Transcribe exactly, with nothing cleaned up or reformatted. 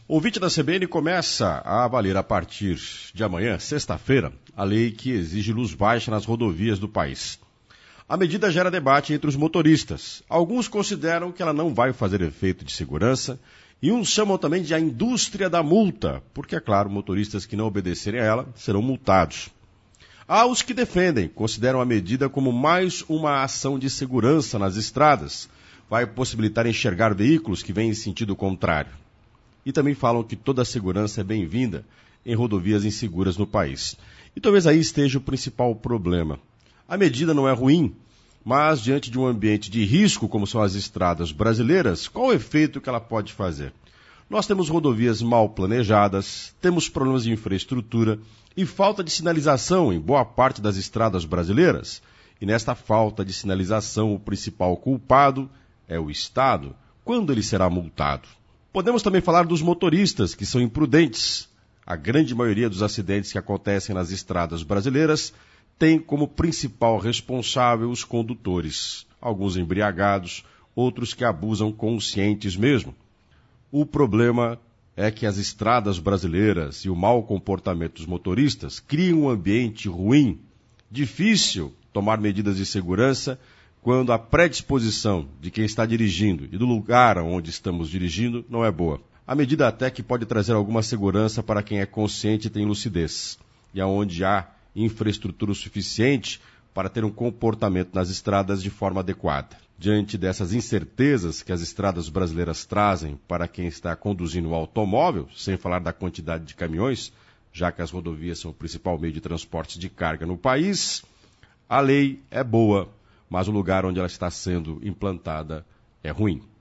O ouvinte da C B N começa a valer a partir de amanhã, sexta-feira, a lei que exige luz baixa nas rodovias do país. A medida gera debate entre os motoristas. Alguns consideram que ela não vai fazer efeito de segurança e uns chamam também de a indústria da multa, porque, é claro, motoristas que não obedecerem a ela serão multados. Há os que defendem, consideram a medida como mais uma ação de segurança nas estradas. Vai possibilitar enxergar veículos que vêm em sentido contrário. E também falam que toda a segurança é bem-vinda em rodovias inseguras no país. E talvez aí esteja o principal problema. A medida não é ruim, mas diante de um ambiente de risco, como são as estradas brasileiras, qual o efeito que ela pode fazer? Nós temos rodovias mal planejadas, temos problemas de infraestrutura e falta de sinalização em boa parte das estradas brasileiras. E nesta falta de sinalização, o principal culpado é o Estado. Quando ele será multado? Podemos também falar dos motoristas, que são imprudentes. A grande maioria dos acidentes que acontecem nas estradas brasileiras tem como principal responsável os condutores. Alguns embriagados, outros que abusam conscientes mesmo. O problema é que as estradas brasileiras e o mau comportamento dos motoristas criam um ambiente ruim, difícil tomar medidas de segurança, quando a predisposição de quem está dirigindo e do lugar onde estamos dirigindo não é boa. A medida até que pode trazer alguma segurança para quem é consciente e tem lucidez, e aonde há infraestrutura suficiente para ter um comportamento nas estradas de forma adequada. Diante dessas incertezas que as estradas brasileiras trazem para quem está conduzindo o automóvel, sem falar da quantidade de caminhões, já que as rodovias são o principal meio de transporte de carga no país, a lei é boa, mas o lugar onde ela está sendo implantada é ruim.